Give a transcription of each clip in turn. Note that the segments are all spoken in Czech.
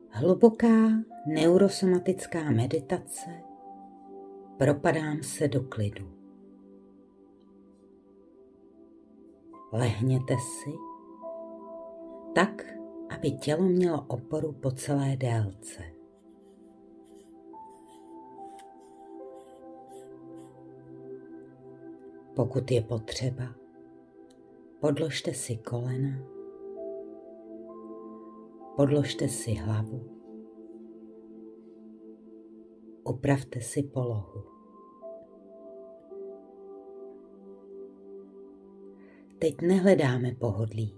Hluboká neurosomatická meditace, propadám se do klidu. Lehněte si tak, aby tělo mělo oporu po celé délce. Pokud je potřeba, podložte si kolena, podložte si hlavu, upravte si polohu. Teď nehledáme pohodlí.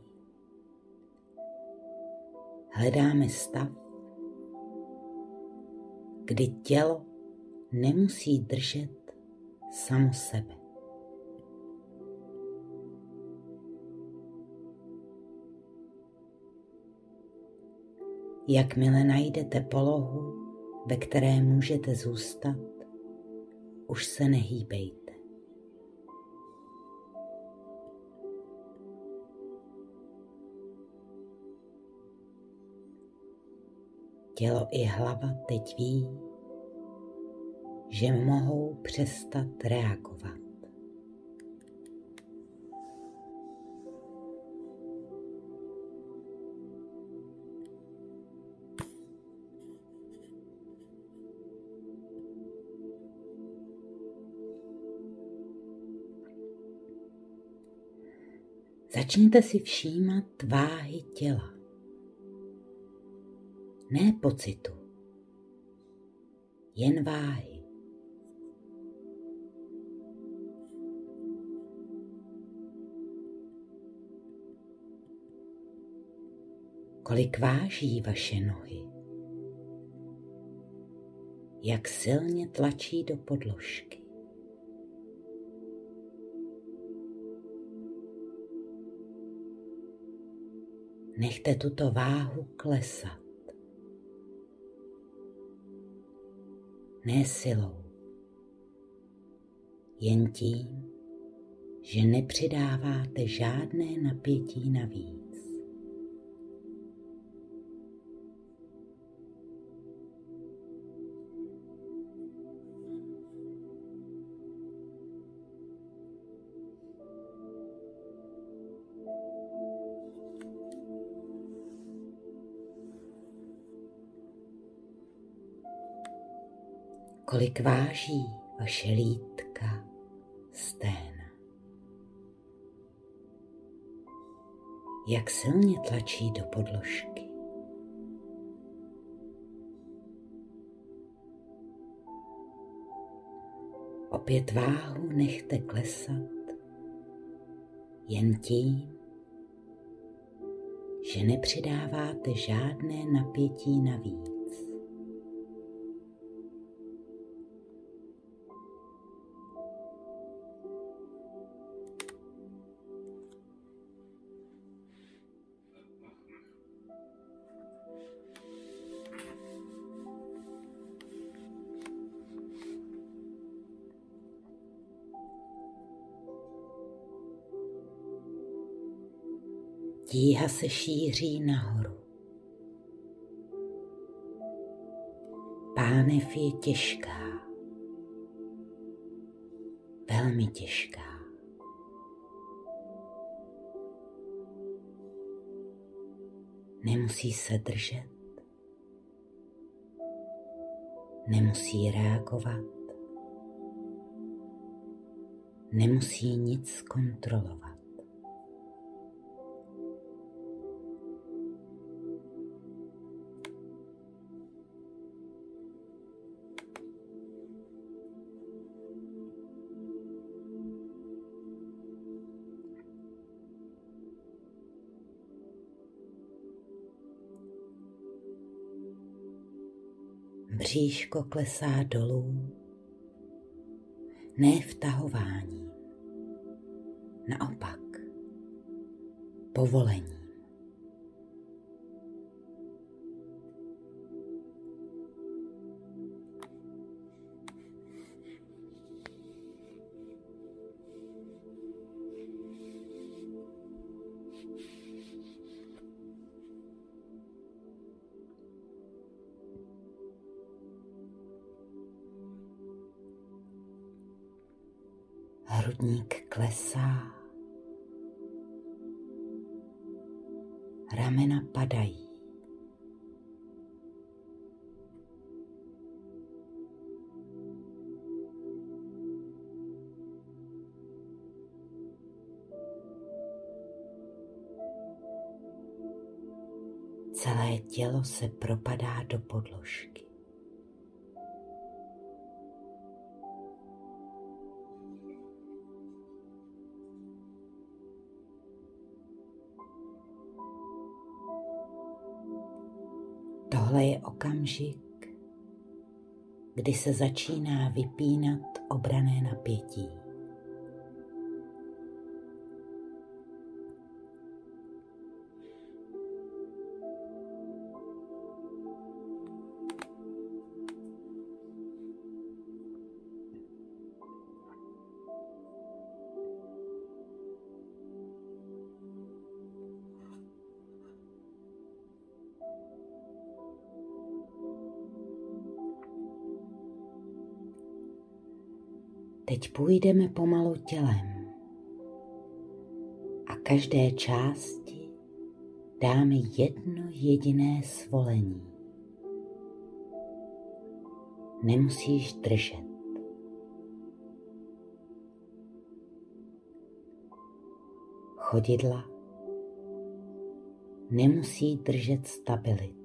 Hledáme stav, kdy tělo nemusí držet samo sebe. Jakmile najdete polohu, ve které můžete zůstat, už se nehýbejte. Tělo i hlava teď ví, že mohou přestat reagovat. Začněte si všímat váhy těla. Ne pocitu, jen váhy. Kolik váží vaše nohy? Jak silně tlačí do podložky? Nechte tuto váhu klesat. Ne silou, jen tím, že nepřidáváte žádné napětí navíc. Kolik váží vaše lítka, sténa? Jak silně tlačí do podložky? Opět váhu nechte klesat, jen tím, že nepřidáváte žádné napětí navíc. Tíha se šíří nahoru. Pánev je těžká, velmi těžká. Nemusí se držet, nemusí reagovat, nemusí nic kontrolovat. Bříško klesá dolů, ne vtahováním, naopak povolením. Hrudník klesá, ramena padají. Celé tělo se propadá do podložky. Tohle je okamžik, kdy se začíná vypínat obranné napětí. Teď půjdeme pomalu tělem a každé části dáme jedno jediné svolení. Nemusíš držet. Chodidla nemusí držet stabilitu.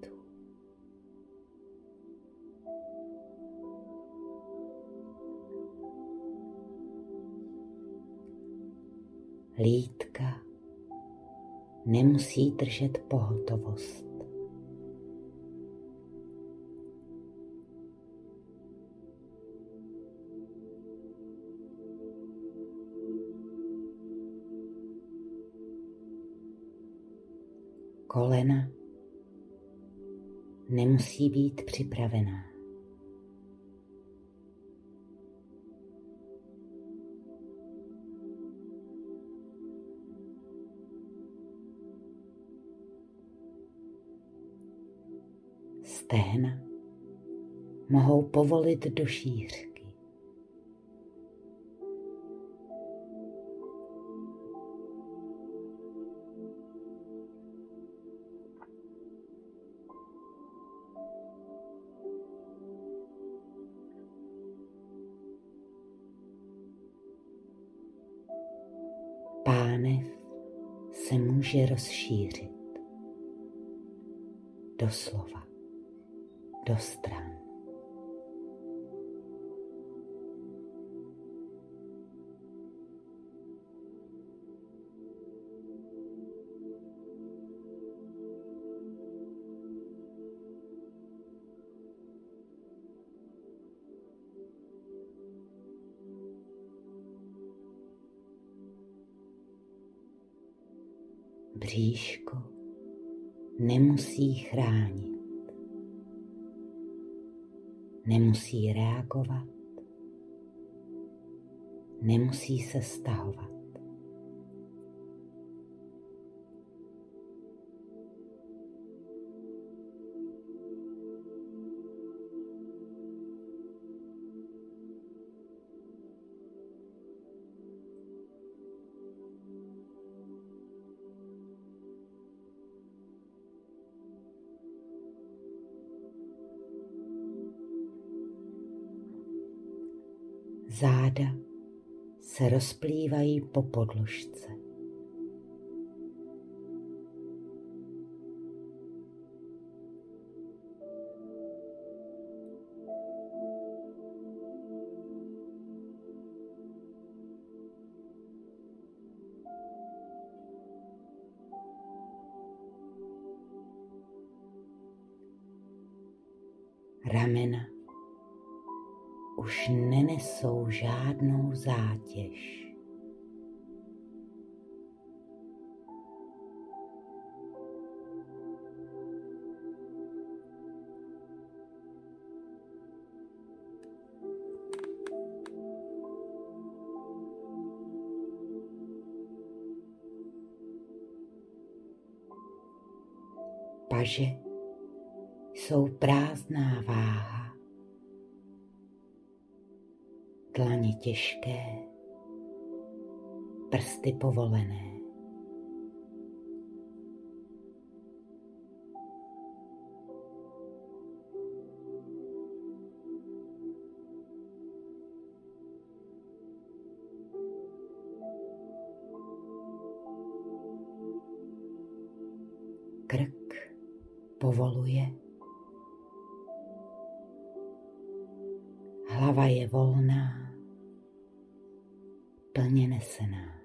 Lítka nemusí držet pohotovost. Kolena nemusí být připravená. Stehna mohou povolit do šířky. Pánev se může rozšířit doslova do stran. Bříško nemusí chránit, nemusí reagovat, nemusí se stahovat. Záda se rozplývají po podložce. Ramena už nenesou žádnou zátěž. Paže jsou prázdná váha, dlaně těžké, prsty povolené. Krk povoluje. Hlava je volná, plně nesená.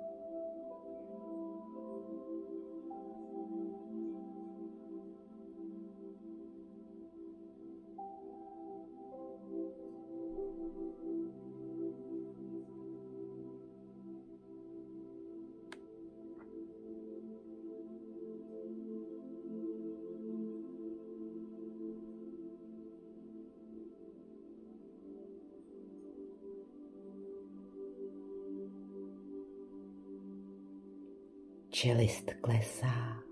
Čelist klesá,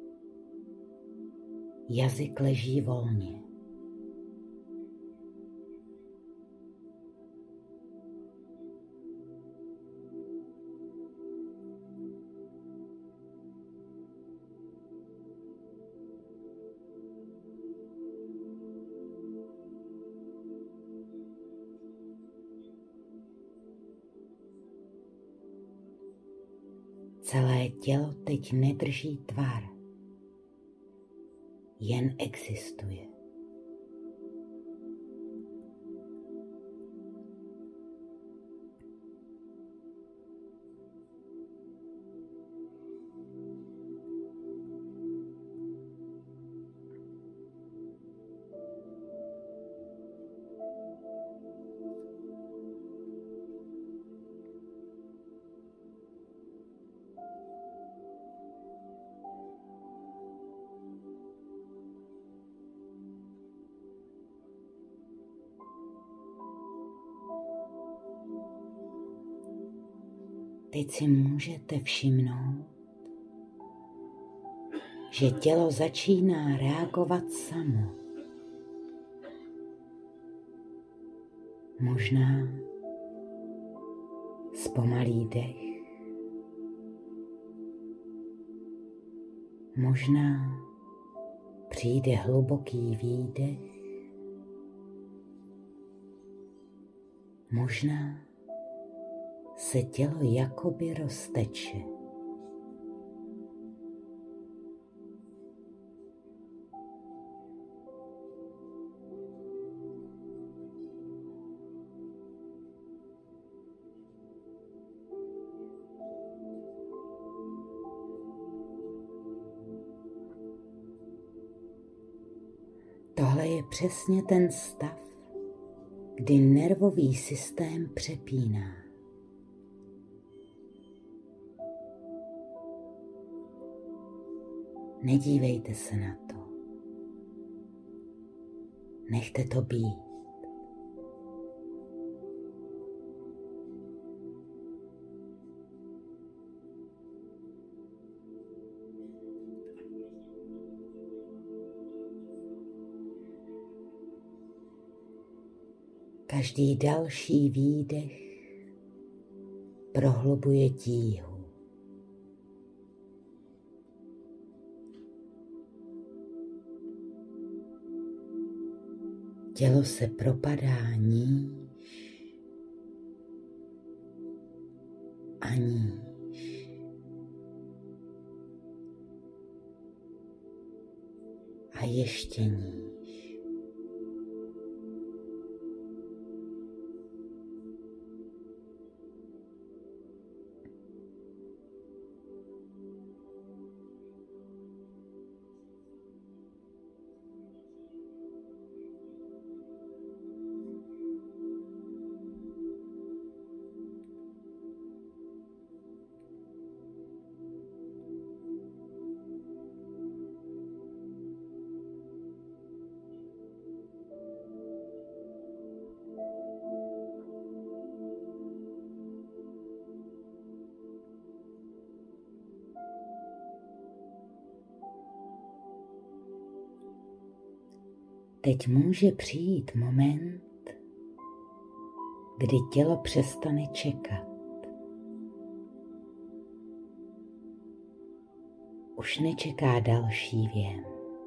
jazyk leží volně. Celé tělo teď nedrží tvar, jen existuje. Teď si můžete všimnout, že tělo začíná reagovat samo. Možná zpomalí dech, možná přijde hluboký výdech, možná se tělo jakoby rozteče. Tohle je přesně ten stav, kdy nervový systém přepíná. Nedívejte se na to. Nechte to být. Každý další výdech prohlubuje tíhu. Tělo se propadá níž a níž. A ještě níž. Teď může přijít moment, kdy tělo přestane čekat. Už nečeká další věm.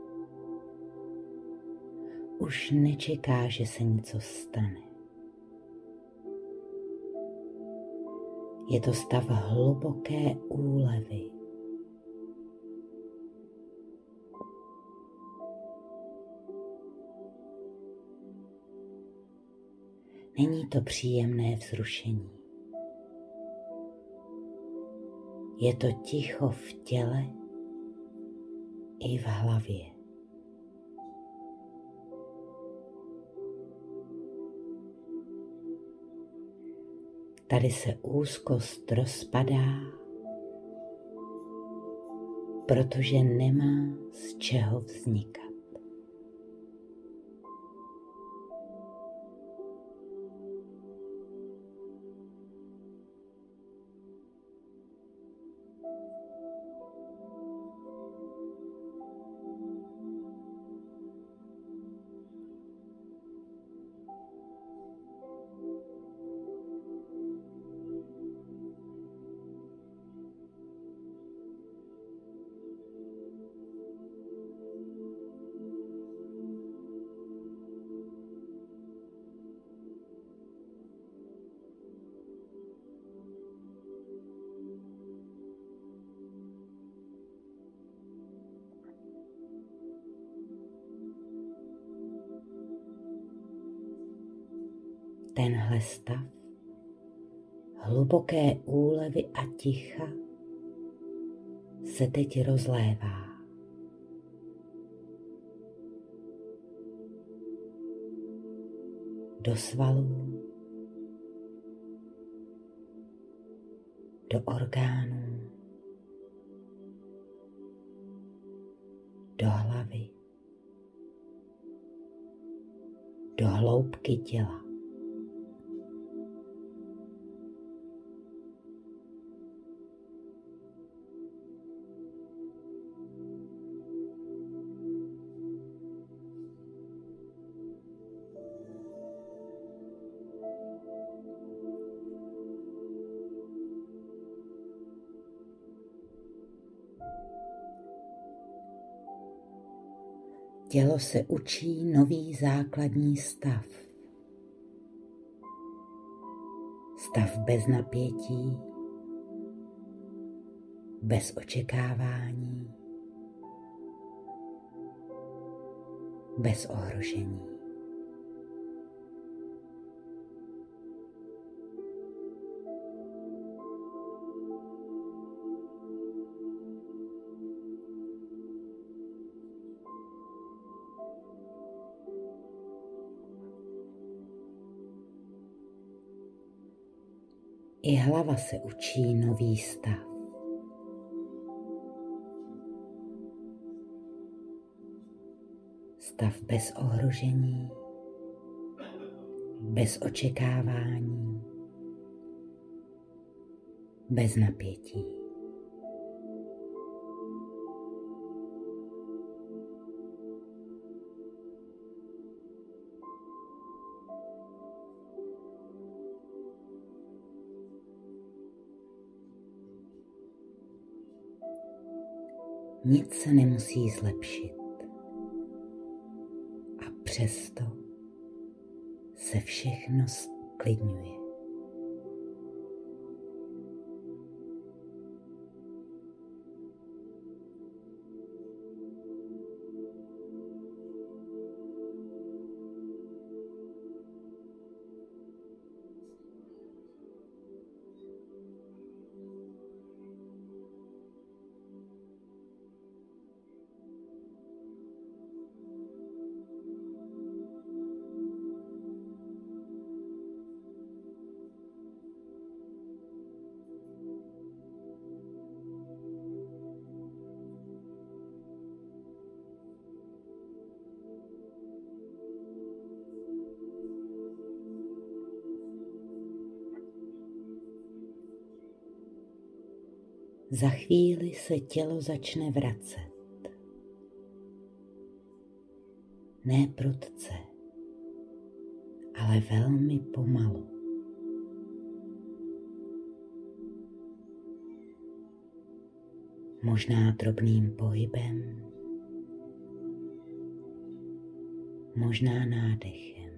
Už nečeká, že se něco stane. Je to stav hluboké úlevy. Není to příjemné vzrušení. Je to ticho v těle i v hlavě. Tady se úzkost rozpadá, protože nemá z čeho vznikat. Tenhle stav hluboké úlevy a ticha se teď rozlévá. Do svalů, do orgánů, do hlavy, do hloubky těla. Tělo se učí nový základní stav. Stav bez napětí, bez očekávání, bez ohrožení. I hlava se učí nový stav. Stav bez ohrožení, bez očekávání, bez napětí. Nic se nemusí zlepšit a přesto se všechno zklidňuje. Za chvíli se tělo začne vracet. Ne prudce, ale velmi pomalu. možná drobným pohybem, možná nádechem.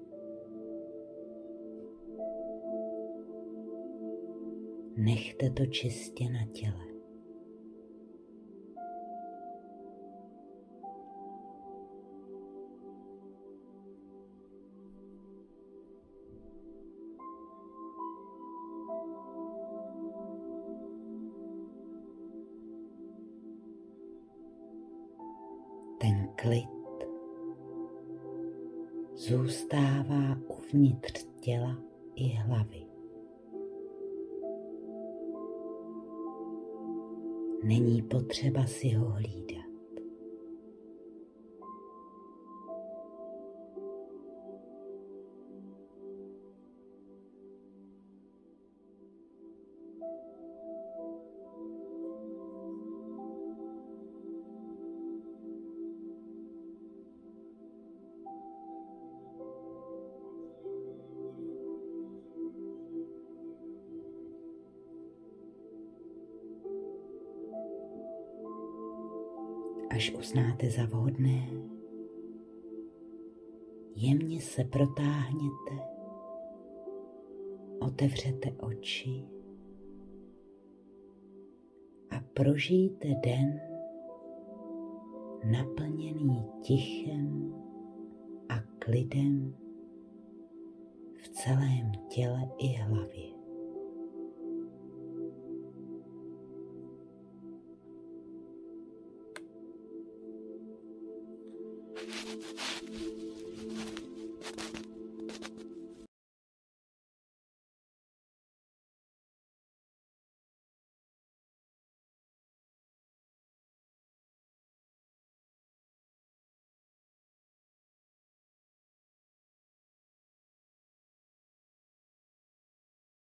Nechte to čistě na těle. Ten klid zůstává uvnitř těla i hlavy. Není potřeba si ho hlídat. Až uznáte za vhodné, jemně se protáhněte, otevřete oči a prožijte den naplněný tichem a klidem v celém těle i hlavě.